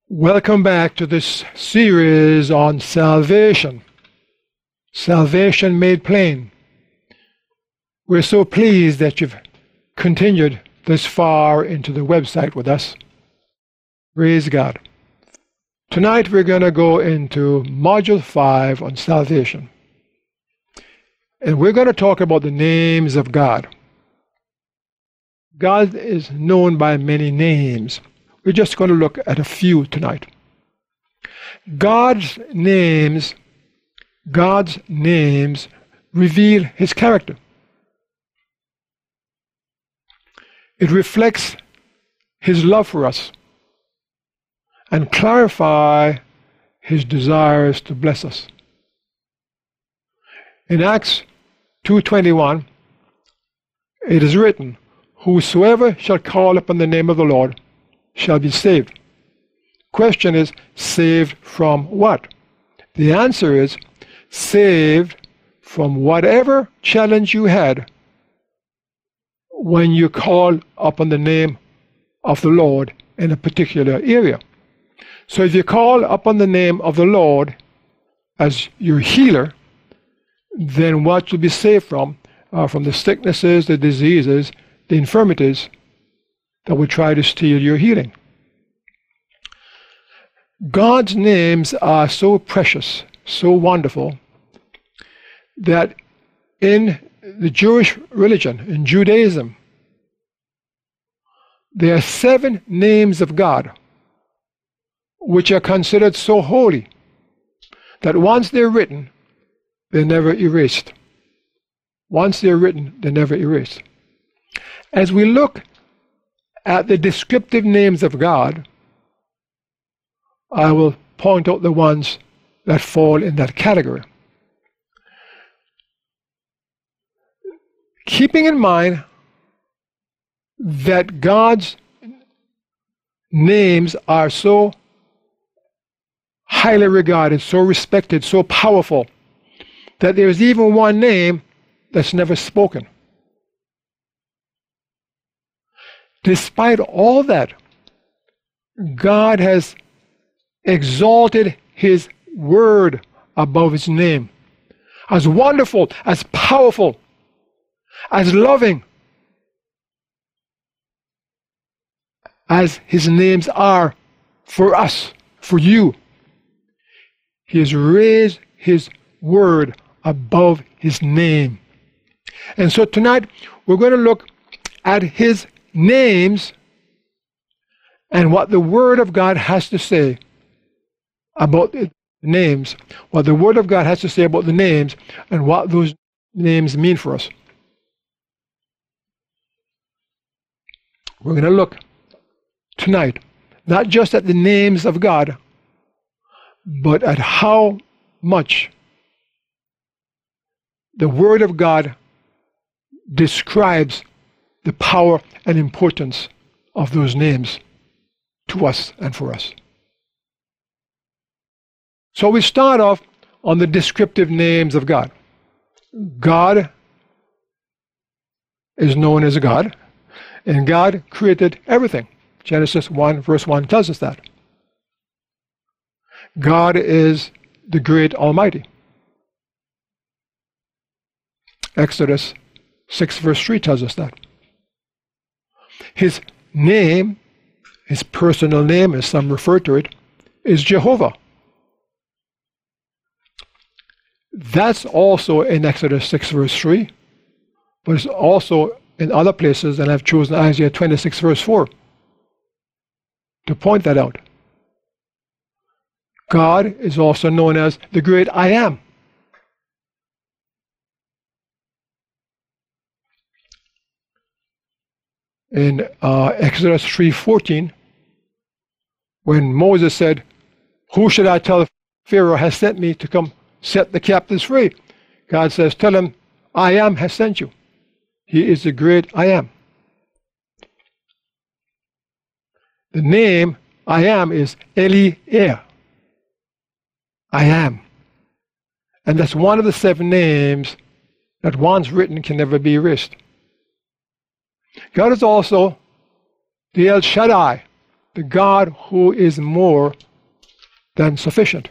Welcome back to this series on salvation. Salvation made plain. We're so pleased that you've continued this far into the website with us. Praise God. Tonight we're going to go into Module 5 on salvation. And we're going to talk about the names of God. God is known by many names. We're just going to look at a few tonight. God's names reveal His character. It reflects His love for us and clarify His desires to bless us. In Acts 2:21, it is written, "Whosoever shall call upon the name of the Lord shall be saved." Question is, saved from what? The answer is, saved from whatever challenge you had when you call upon the name of the Lord in a particular area. So if you call upon the name of the Lord as your healer, then what you'll be saved from are from the sicknesses, the diseases, the infirmities that will try to steal your healing. God's names are so precious, so wonderful, that in the Jewish religion, in Judaism, there are 7 names of God which are considered so holy that once they're written, they're never erased. Once they're written, they're never erased. As we look at the descriptive names of God, I will point out the ones that fall in that category. Keeping in mind that God's names are so highly regarded, so respected, so powerful, that there's even one name that's never spoken. Despite all that, God has exalted His word above His name. As wonderful, as powerful, as loving as His names are for us, for you, He has raised His word above His name. And so tonight we're going to look at His names and what the Word of God has to say about the names, what the Word of God has to say about the names and what those names mean for us. We're going to look tonight not just at the names of God, but at how much the Word of God describes the power and importance of those names to us and for us. So we start off on the descriptive names of God. God is known as God, and God created everything. Genesis 1 verse 1 tells us that. God is the great Almighty. Exodus 6 verse 3 tells us that. His name, His personal name, as some refer to it, is Jehovah. That's also in Exodus 6 verse 3, but it's also in other places, and I've chosen Isaiah 26 verse 4 to point that out. God is also known as the great I Am. In Exodus 3:14, when Moses said, "Who should I tell Pharaoh has sent me to come set the captives free?" God says, "Tell him, I Am has sent you." He is the great I Am. The name I Am is Eli-Er. I Am. And that's one of the 7 names that once written can never be erased. God is also the El Shaddai, the God who is more than sufficient.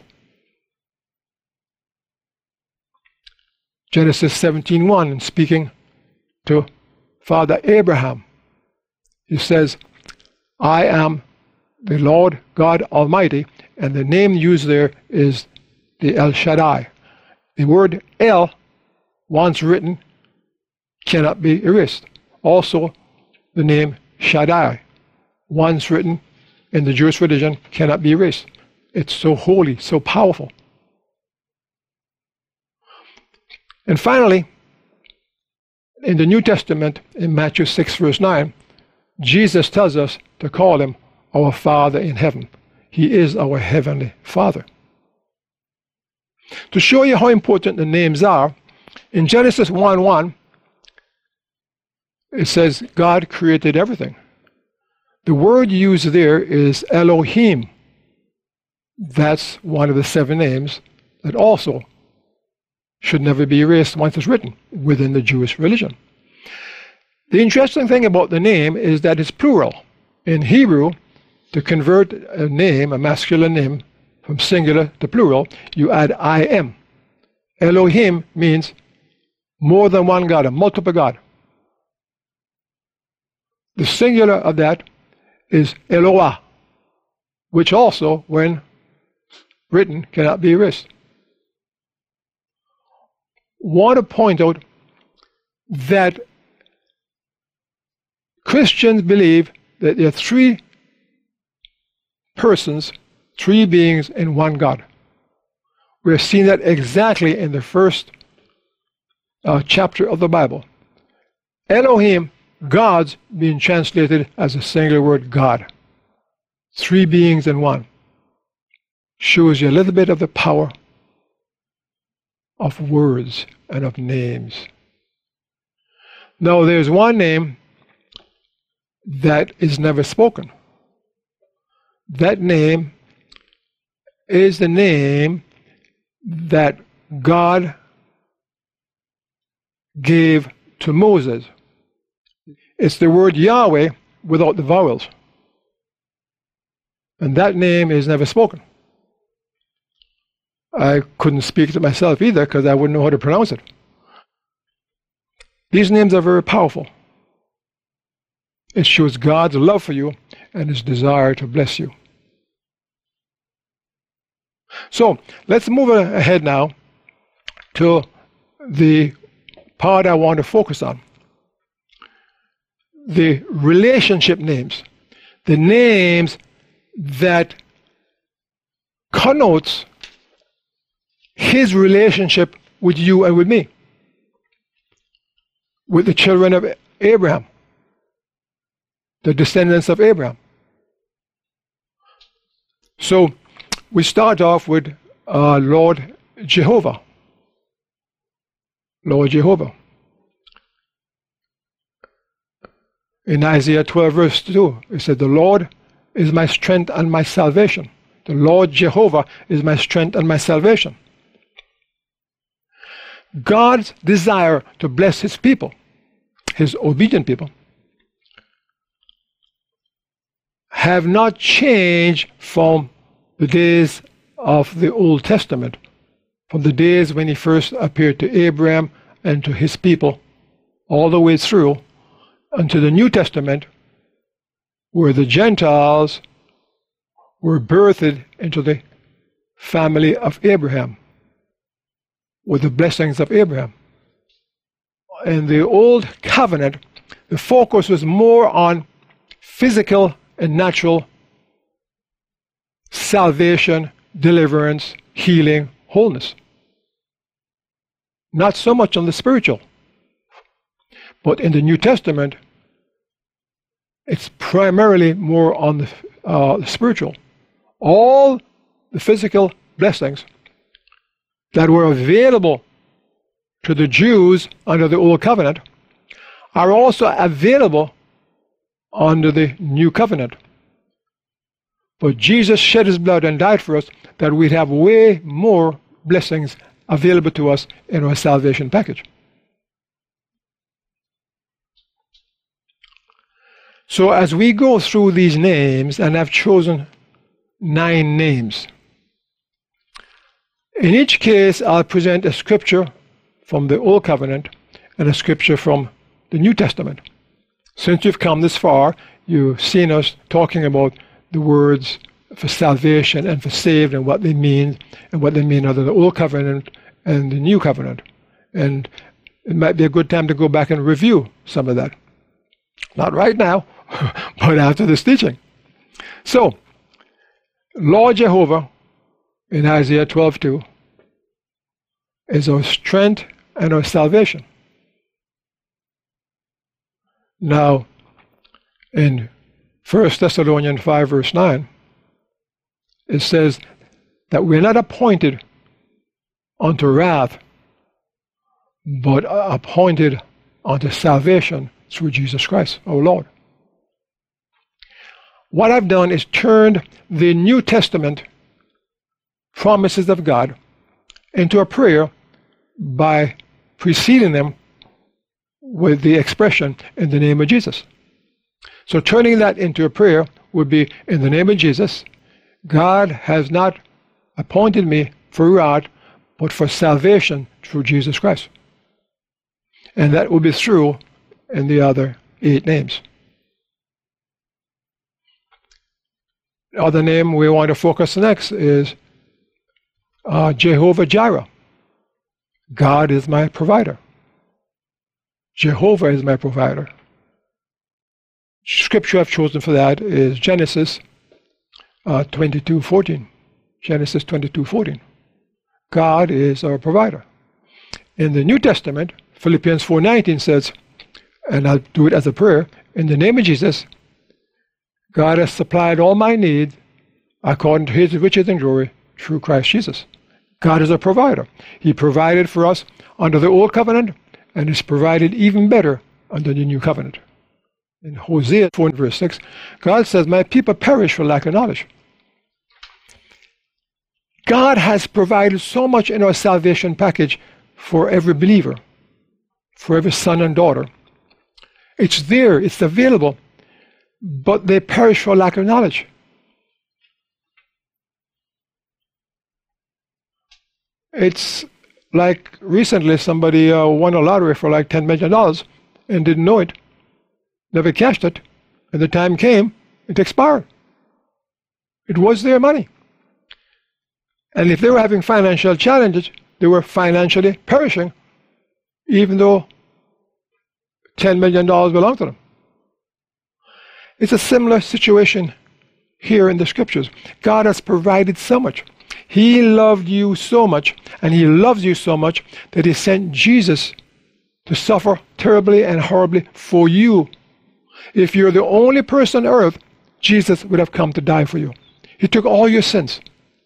Genesis 17:1, speaking to Father Abraham, he says, I am the Lord God Almighty, and the name used there is the El Shaddai. The word El, once written, cannot be erased. Also, the name Shaddai, once written in the Jewish religion, cannot be erased. It's so holy, so powerful. And finally, in the New Testament, in Matthew 6, verse 9, Jesus tells us to call him our Father in heaven. He is our heavenly Father. To show you how important the names are, in Genesis 1:1, it says God created everything. The word used there is Elohim. That's one of the 7 names that also should never be erased once it's written within the Jewish religion. The interesting thing about the name is that it's plural. In Hebrew, to convert a name, a masculine name, from singular to plural, you add I-M. Elohim means more than one God, a multiple God. The singular of that is Eloah, which also, when written, cannot be erased. Want to point out that Christians believe that there are 3 persons, 3 beings in one God. We're seeing that exactly in the first chapter of the Bible. Elohim, gods, being translated as a singular word, God. 3 beings in one. Shows you a little bit of the power of words and of names. Now, there's one name that is never spoken. That name is the name that God gave to Moses. It's the word Yahweh without the vowels. And that name is never spoken. I couldn't speak it myself either because I wouldn't know how to pronounce it. These names are very powerful. It shows God's love for you and his desire to bless you. So let's move ahead now to the part I want to focus on. The relationship names. The names that connotes his relationship with you and with me, with the children of Abraham, the descendants of Abraham. So we start off with Lord Jehovah. Lord Jehovah. In Isaiah 12 verse 2, it said, the Lord is my strength and my salvation. The Lord Jehovah is my strength and my salvation. God's desire to bless his people, his obedient people, have not changed from the days of the Old Testament, from the days when he first appeared to Abraham and to his people, all the way through unto the New Testament, where the Gentiles were birthed into the family of Abraham, with the blessings of Abraham. In the Old Covenant, the focus was more on physical and natural salvation, deliverance, healing, wholeness. Not so much on the spiritual. But in the New Testament, it's primarily more on the spiritual. All the physical blessings that were available to the Jews under the Old Covenant are also available under the New Covenant. But Jesus shed his blood and died for us that we'd have way more blessings available to us in our salvation package. So as we go through these names, and I've chosen 9 names, in each case I'll present a scripture from the Old Covenant and a scripture from the New Testament. Since you've come this far, you've seen us talking about the words for salvation and for saved and what they mean under the Old Covenant and the New Covenant. And it might be a good time to go back and review some of that. Not right now, but after this teaching. So, Lord Jehovah in Isaiah 12:2 is our strength and our salvation. Now, in 1 Thessalonians 5 verse 9, it says that we're not appointed unto wrath, but appointed unto salvation through Jesus Christ, our Lord. What I've done is turned the New Testament promises of God into a prayer by preceding them with the expression, in the name of Jesus. So turning that into a prayer would be, in the name of Jesus, God has not appointed me for wrath, but for salvation through Jesus Christ. And that will be true in the other 8 names. The other name we want to focus next is Jehovah Jireh. God is my provider. Jehovah is my provider. Scripture I've chosen for that is Genesis 22:14. Genesis 22:14. God is our provider. In the New Testament, Philippians 4:19 says, and I'll do it as a prayer, in the name of Jesus, God has supplied all my needs according to his riches and glory through Christ Jesus. God is a provider. He provided for us under the Old Covenant, and is provided even better under the New Covenant. In Hosea 4 verse 6, God says, my people perish for lack of knowledge. God has provided so much in our salvation package for every believer, for every son and daughter. It's there, it's available, but they perish for lack of knowledge. It's like recently somebody won a lottery for like $10 million and didn't know it, never cashed it, and the time came, it expired. It was their money. And if they were having financial challenges, they were financially perishing, even though $10 million belonged to them. It's a similar situation here in the scriptures. God has provided so much. He loved you so much, and he loves you so much, that he sent Jesus to suffer terribly and horribly for you. If you're the only person on earth, Jesus would have come to die for you. He took all your sins.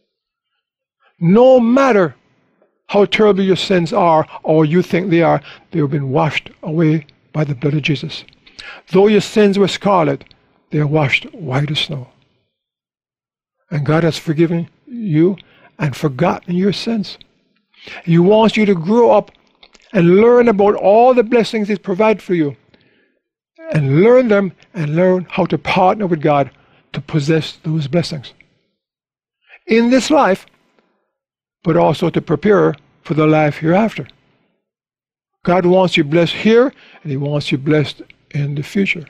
No matter how terrible your sins are, or you think they are, they have been washed away by the blood of Jesus. Though your sins were scarlet, they are washed white as snow. And God has forgiven you and forgotten your sins. He wants you to grow up and learn about all the blessings he's provided for you, and learn them and learn how to partner with God to possess those blessings in this life, but also to prepare for the life hereafter. God wants you blessed here, and he wants you blessed in the future.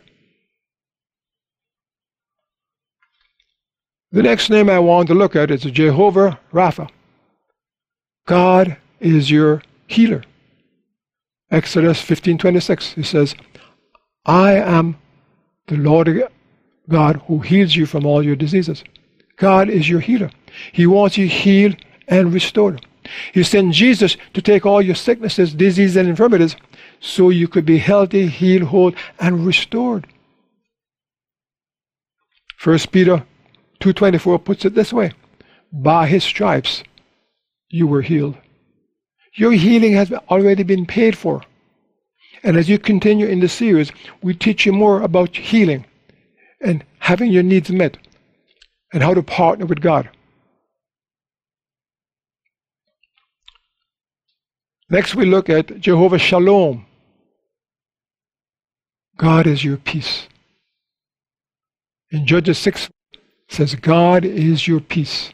The next name I want to look at is Jehovah Rapha. God is your healer. Exodus 15:26, he says, I am the Lord God who heals you from all your diseases. God is your healer. He wants you healed and restored. He sent Jesus to take all your sicknesses, diseases, and infirmities so you could be healthy, healed, whole, and restored. 1 Peter 2:24 puts it this way, by his stripes you were healed. Your healing has already been paid for. And as you continue in the series, we teach you more about healing and having your needs met and how to partner with God. Next we look at Jehovah Shalom. God is your peace. In Judges 6, it says, God is your peace.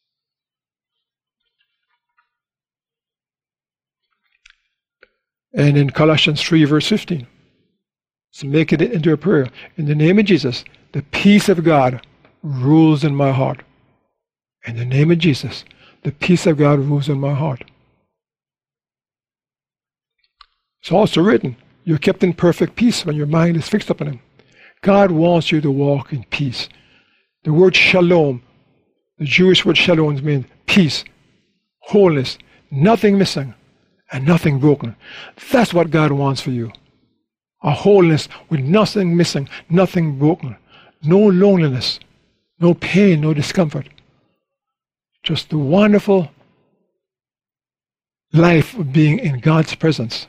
And in Colossians 3, verse 15, so make it into a prayer. In the name of Jesus, the peace of God rules in my heart. In the name of Jesus, the peace of God rules in my heart. It's also written, you're kept in perfect peace when your mind is fixed upon Him. God wants you to walk in peace. The word shalom, the Jewish word shalom means peace, wholeness, nothing missing and nothing broken. That's what God wants for you. A wholeness with nothing missing, nothing broken. No loneliness, no pain, no discomfort. Just the wonderful life of being in God's presence.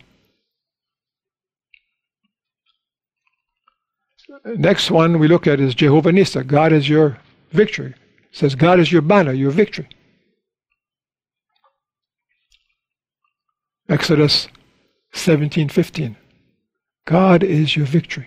Next one we look at is Jehovah Nissi. God is your victory. It says God is your banner, your victory. Exodus 17:15. God is your victory.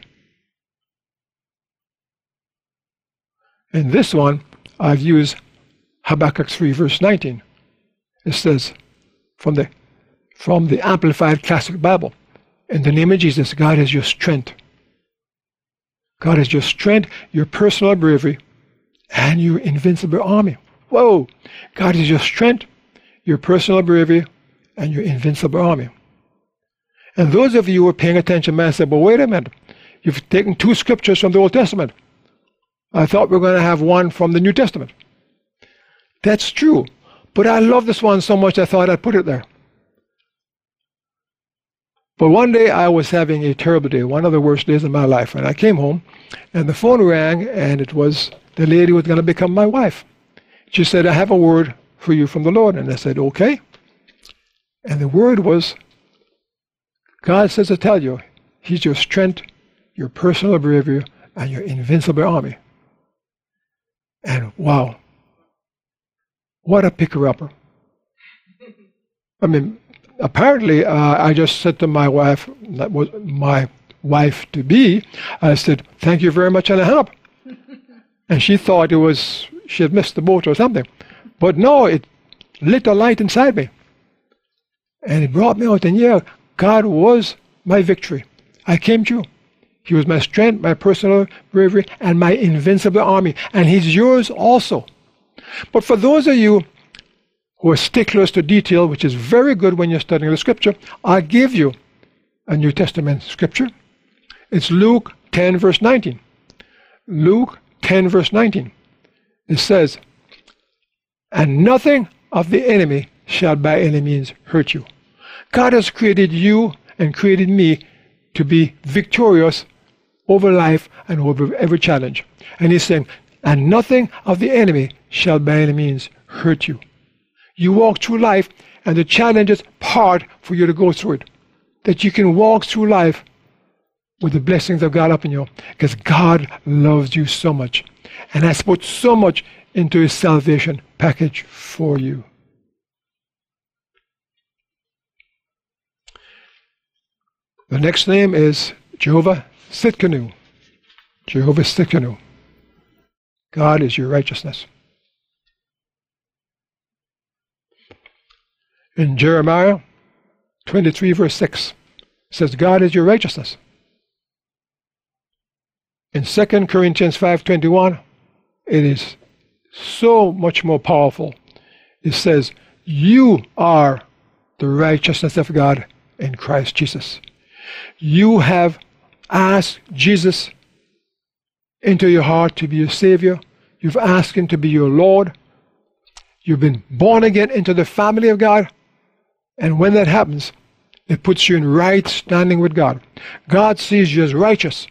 In this one, I've used Habakkuk 3, verse 19. It says, from the Amplified Classic Bible, in the name of Jesus, God is your strength. God is your strength, your personal bravery, and your invincible army. Whoa! God is your strength, your personal bravery, and your invincible army. And those of you who are paying attention might say, but wait a minute, you've taken two scriptures from the Old Testament. I thought we were going to have one from the New Testament. That's true, but I love this one so much I thought I'd put it there. But one day I was having a terrible day, one of the worst days of my life, and I came home and the phone rang and it was the lady who was going to become my wife. She said, I have a word for you from the Lord. And I said, okay. And the word was, God says to tell you, He's your strength, your personal bravery, and your invincible army. And wow, what a picker-upper. I mean, apparently, I just said to my wife, that was my wife-to-be, I said, thank you very much, and I hung up. And she thought it was, she had missed the boat or something. But no, it lit a light inside me. And it brought me out, and yeah, God was my victory. I came true. He was my strength, my personal bravery, and my invincible army. And He's yours also. But for those of you who are sticklers to detail, which is very good when you're studying the scripture, I'll give you a New Testament scripture. It's Luke 10, verse 19. Luke 10, verse 19. It says, and nothing of the enemy shall by any means hurt you. God has created you and created me to be victorious over life and over every challenge. And He's saying, and nothing of the enemy shall by any means hurt you. You walk through life, and the challenges part for you to go through it. That you can walk through life with the blessings of God upon you, because God loves you so much, and has put so much into His salvation package for you. The next name is Jehovah Tsidkenu. Jehovah Tsidkenu. God is your righteousness. In Jeremiah 23, verse 6, it says, God is your righteousness. In 2 Corinthians 5:21, it is so much more powerful. It says, you are the righteousness of God in Christ Jesus. You have asked Jesus into your heart to be your Savior. You've asked Him to be your Lord. You've been born again into the family of God. And when that happens, it puts you in right standing with God. God sees you as righteous.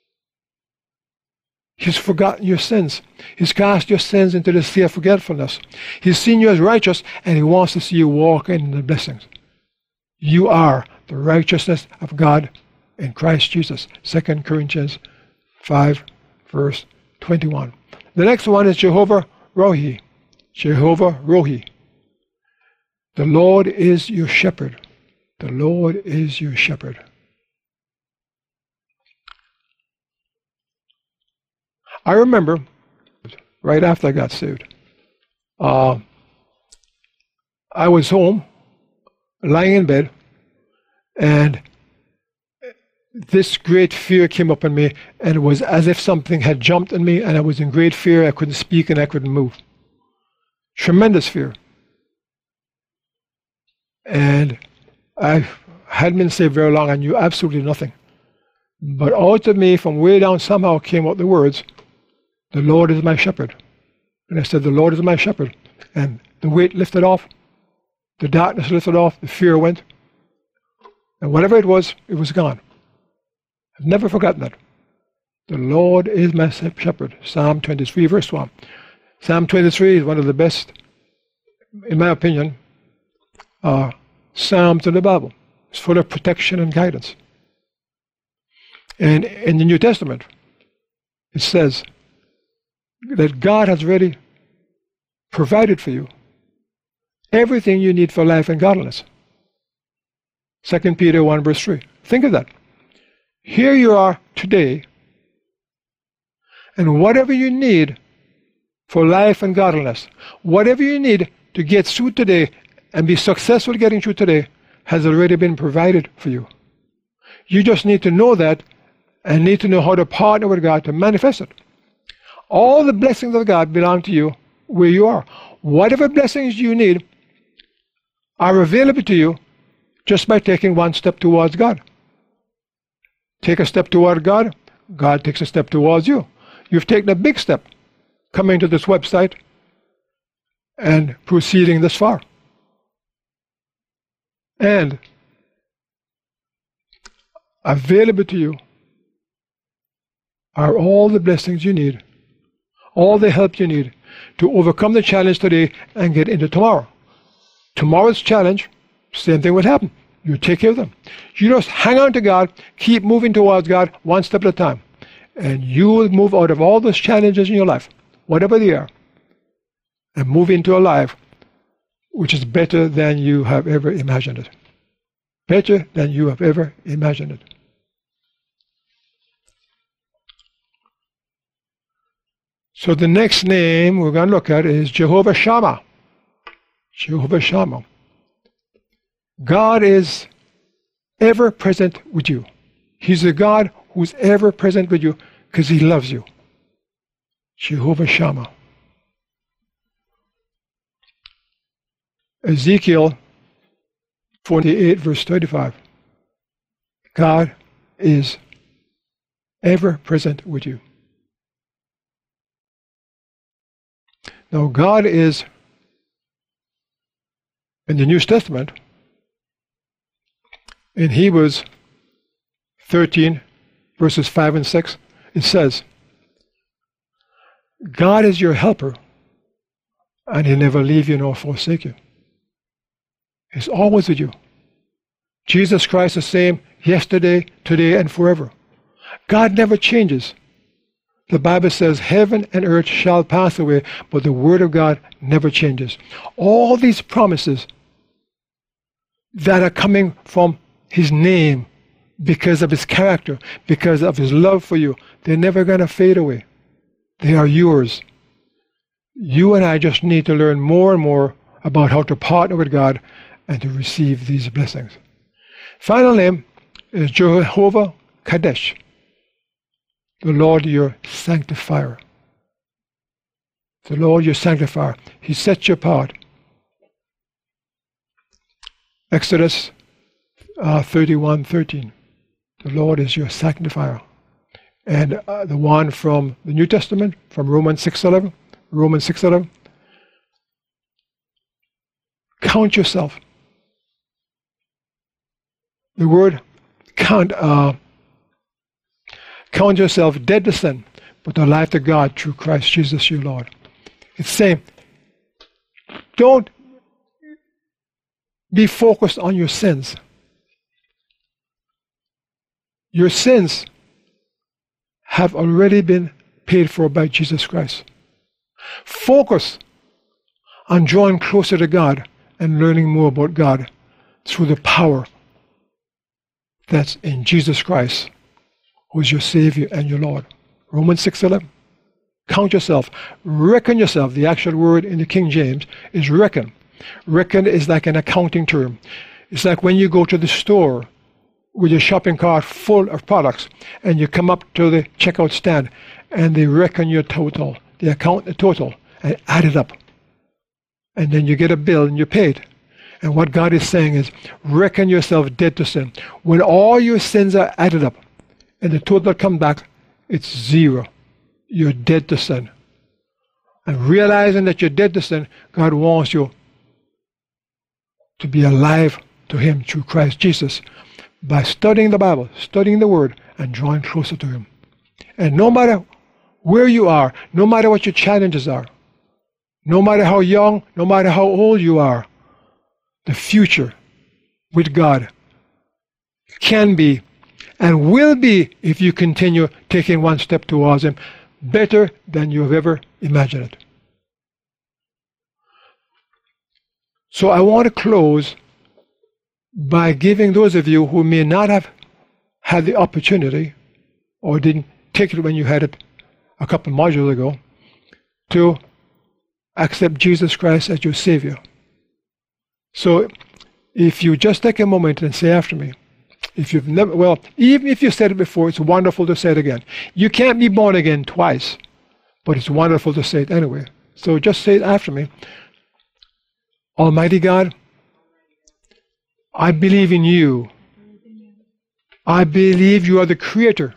He's forgotten your sins. He's cast your sins into the sea of forgetfulness. He's seen you as righteous, and He wants to see you walk in the blessings. You are the righteousness of God in Christ Jesus. 2 Corinthians 5, verse 21. The next one is Jehovah Rohi. Jehovah Rohi. The Lord is your shepherd. The Lord is your shepherd. I remember right after I got saved, I was home, lying in bed, and this great fear came up on me, and it was as if something had jumped on me, and I was in great fear. I couldn't speak and I couldn't move. Tremendous fear. And I hadn't been saved very long. I knew absolutely nothing. But out of me, from way down, somehow came out the words, "The Lord is my shepherd." And I said, "The Lord is my shepherd." And the weight lifted off. The darkness lifted off. The fear went. And whatever it was gone. I've never forgotten that. The Lord is my shepherd. Psalm 23, verse 1. Psalm 23 is one of the best, in my opinion, Psalms in the Bible. It's full of protection and guidance. And in the New Testament, it says that God has already provided for you everything you need for life and godliness. 2 Peter 1, verse 3. Think of that. Here you are today, and whatever you need for life and godliness, whatever you need to get through today and be successful getting through today, has already been provided for you. You just need to know that and need to know how to partner with God to manifest it. All the blessings of God belong to you where you are. Whatever blessings you need are available to you just by taking one step towards God. Take a step toward God, God takes a step towards you. You've taken a big step coming to this website and proceeding this far. And available to you are all the blessings you need, all the help you need to overcome the challenge today and get into tomorrow. Tomorrow's challenge, same thing would happen. You take care of them. You just hang on to God, keep moving towards God one step at a time. And you will move out of all those challenges in your life, whatever they are, and move into a life which is better than you have ever imagined it. Better than you have ever imagined it. So the next name we're going to look at is Jehovah Shammah. Jehovah Shammah. God is ever present with you. He's a God who's ever present with you because He loves you. Jehovah Shammah. Ezekiel 48, verse 35. God is ever present with you. Now, God is, in the New Testament, in Hebrews 13, verses 5 and 6, it says, God is your helper, and He'll never leave you nor forsake you. He's always with you. Jesus Christ is the same yesterday, today, and forever. God never changes. The Bible says, heaven and earth shall pass away, but the Word of God never changes. All these promises that are coming from His name, because of His character, because of His love for you, they're never going to fade away. They are yours. You and I just need to learn more and more about how to partner with God and to receive these blessings. Final name is Jehovah Kadesh, the Lord your sanctifier. The Lord your sanctifier. He sets you apart. Exodus 31:13. The Lord is your sanctifier. And the one from the New Testament, from Romans 6:11. Romans 6:11. Count yourself. The word count yourself dead to sin, but alive to God through Christ Jesus your Lord. It's saying, don't be focused on your sins. Your sins have already been paid for by Jesus Christ. Focus on drawing closer to God and learning more about God through the power that's in Jesus Christ, who is your Savior and your Lord. Romans 6:11. Count yourself. Reckon yourself. The actual word in the King James is reckon. Reckon is like an accounting term. It's like when you go to the store with your shopping cart full of products and you come up to the checkout stand and they reckon your total. They account the total and add it up. And then you get a bill and you pay it. And what God is saying is, reckon yourself dead to sin. When all your sins are added up and the total comes back, it's 0. You're dead to sin. And realizing that you're dead to sin, God wants you to be alive to Him through Christ Jesus by studying the Bible, studying the Word, and drawing closer to Him. And no matter where you are, no matter what your challenges are, no matter how young, no matter how old you are, the future with God can be and will be, if you continue taking one step towards Him, better than you have ever imagined it. So I want to close by giving those of you who may not have had the opportunity or didn't take it when you had it a couple of modules ago to accept Jesus Christ as your Savior. So if you just take a moment and say after me, if you've never, well, even if you said it before, it's wonderful to say it again. You can't be born again twice, but it's wonderful to say it anyway. So just say it after me. Almighty God, I believe in you. I believe you are the Creator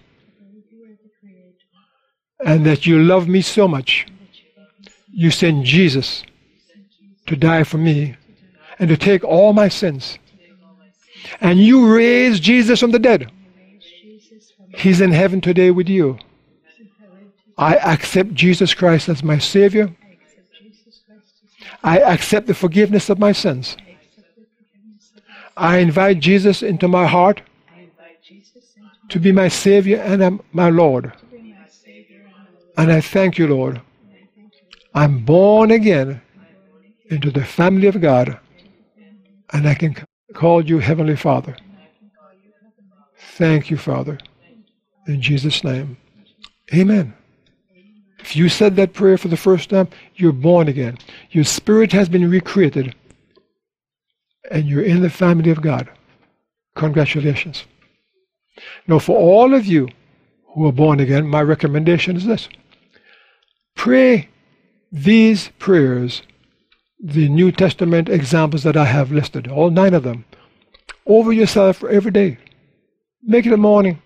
and that you love me so much. You sent Jesus to die for me and to take all my sins. And you raised Jesus from the dead. He's in heaven today with you. I accept Jesus Christ as my Savior. I accept the forgiveness of my sins. I invite Jesus into my heart to be my Savior and my Lord. And I thank you, Lord. I'm born again into the family of God, and I can call you Heavenly Father. Thank you, Father. In Jesus' name. Amen. If you said that prayer for the first time, you're born again. Your spirit has been recreated, and you're in the family of God. Congratulations. Now, for all of you who are born again, my recommendation is this. Pray these prayers, the New Testament examples that I have listed, all 9 of them, over yourself every day. Make it a morning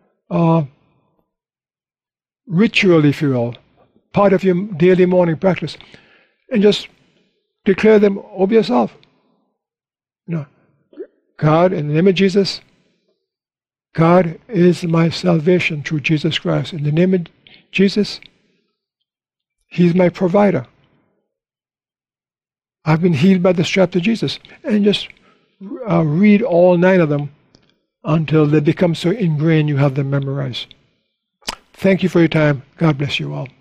ritual, if you will, part of your daily morning practice, and just declare them over yourself. You know, God, in the name of Jesus, God is my salvation through Jesus Christ. In the name of Jesus, He's my provider. I've been healed by the stripes of Jesus. And just read all 9 of them until they become so ingrained you have them memorized. Thank you for your time. God bless you all.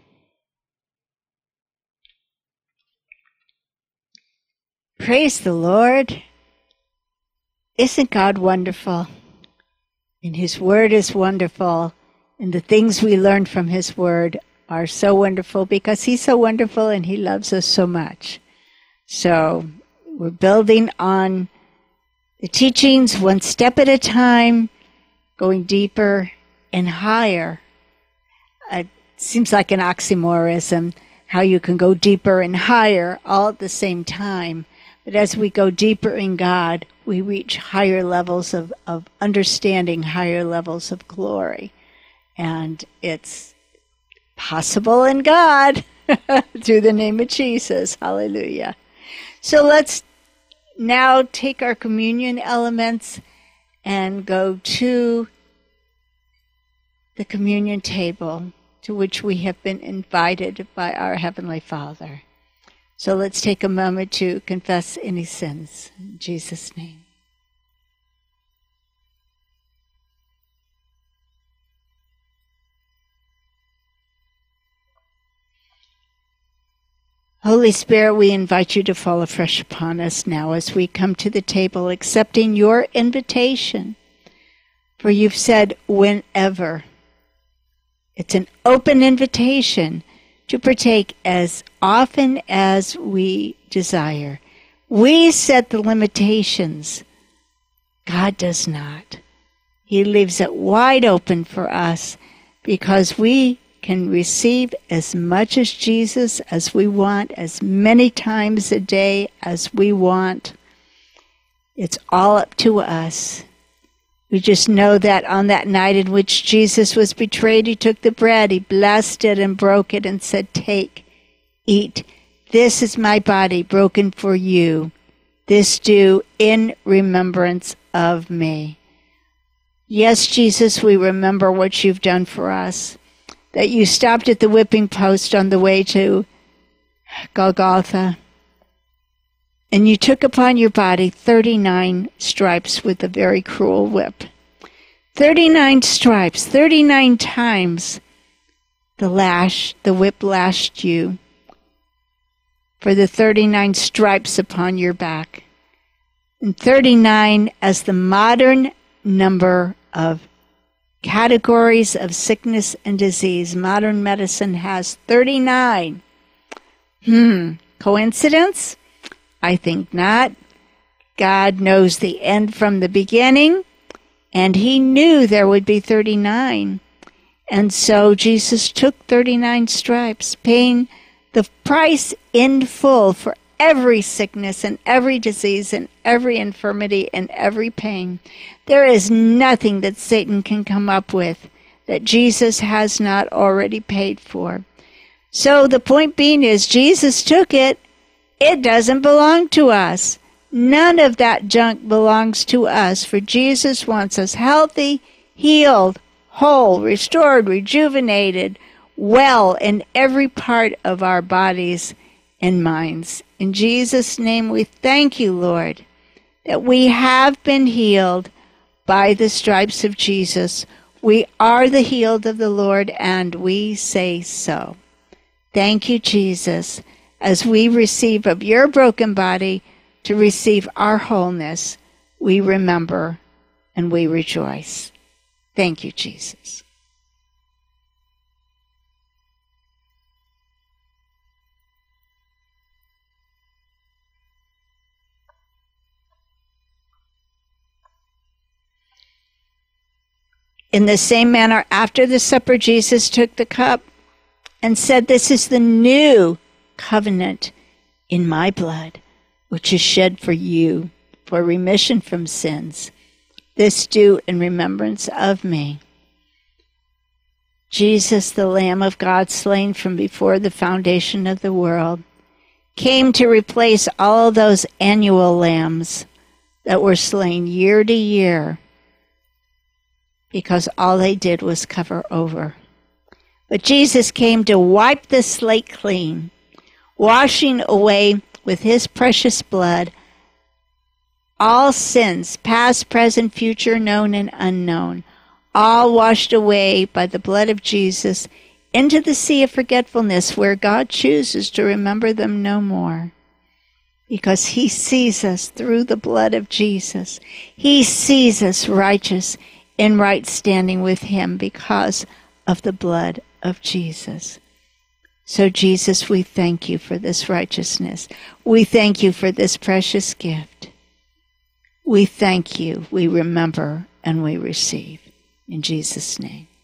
Praise the Lord. Isn't God wonderful? And His Word is wonderful. And the things we learn from His Word are so wonderful because He's so wonderful and He loves us so much. So we're building on the teachings one step at a time, going deeper and higher. It seems like an oxymoron, how you can go deeper and higher all at the same time. But as we go deeper in God, we reach higher levels of understanding, higher levels of glory. And it's possible in God through the name of Jesus. Hallelujah. So let's now take our communion elements and go to the communion table to which we have been invited by our Heavenly Father. So let's take a moment to confess any sins in Jesus' name. Holy Spirit, we invite you to fall afresh upon us now as we come to the table, accepting your invitation. For you've said whenever. It's an open invitation to partake as often as we desire. We set the limitations. God does not. He leaves it wide open for us because we can receive as much as Jesus as we want, as many times a day as we want. It's all up to us. We just know that on that night in which Jesus was betrayed, he took the bread, he blessed it and broke it and said, "Take, eat. This is my body broken for you. This do in remembrance of me." Yes, Jesus, we remember what you've done for us, that you stopped at the whipping post on the way to Golgotha, and you took upon your body 39 stripes with a very cruel whip. 39 stripes, 39 times the whip lashed you for the 39 stripes upon your back. And 39 as the modern number of categories of sickness and disease. Modern medicine has 39. Coincidence? I think not. God knows the end from the beginning, and he knew there would be 39. And so Jesus took 39 stripes, paying the price in full for every sickness and every disease and every infirmity and every pain. There is nothing that Satan can come up with that Jesus has not already paid for. So the point being is Jesus took it. It doesn't belong to us. None of that junk belongs to us, for Jesus wants us healthy, healed, whole, restored, rejuvenated, well in every part of our bodies and minds. In Jesus' name we thank you, Lord, that we have been healed by the stripes of Jesus. We are the healed of the Lord, and we say so. Thank you, Jesus, as we receive of your broken body to receive our wholeness. We remember and we rejoice. Thank you, Jesus. In the same manner, after the supper, Jesus took the cup and said, "This is the new covenant in my blood, which is shed for you for remission from sins. This do in remembrance of me." Jesus, the Lamb of God, slain from before the foundation of the world, came to replace all those annual lambs that were slain year to year, because all they did was cover over. But Jesus came to wipe the slate clean, washing away with his precious blood all sins, past, present, future, known and unknown, all washed away by the blood of Jesus into the sea of forgetfulness, where God chooses to remember them no more. Because he sees us through the blood of Jesus. He sees us righteous in right standing with him because of the blood of Jesus. So Jesus, we thank you for this righteousness. We thank you for this precious gift. We thank you, we remember, and we receive. In Jesus' name.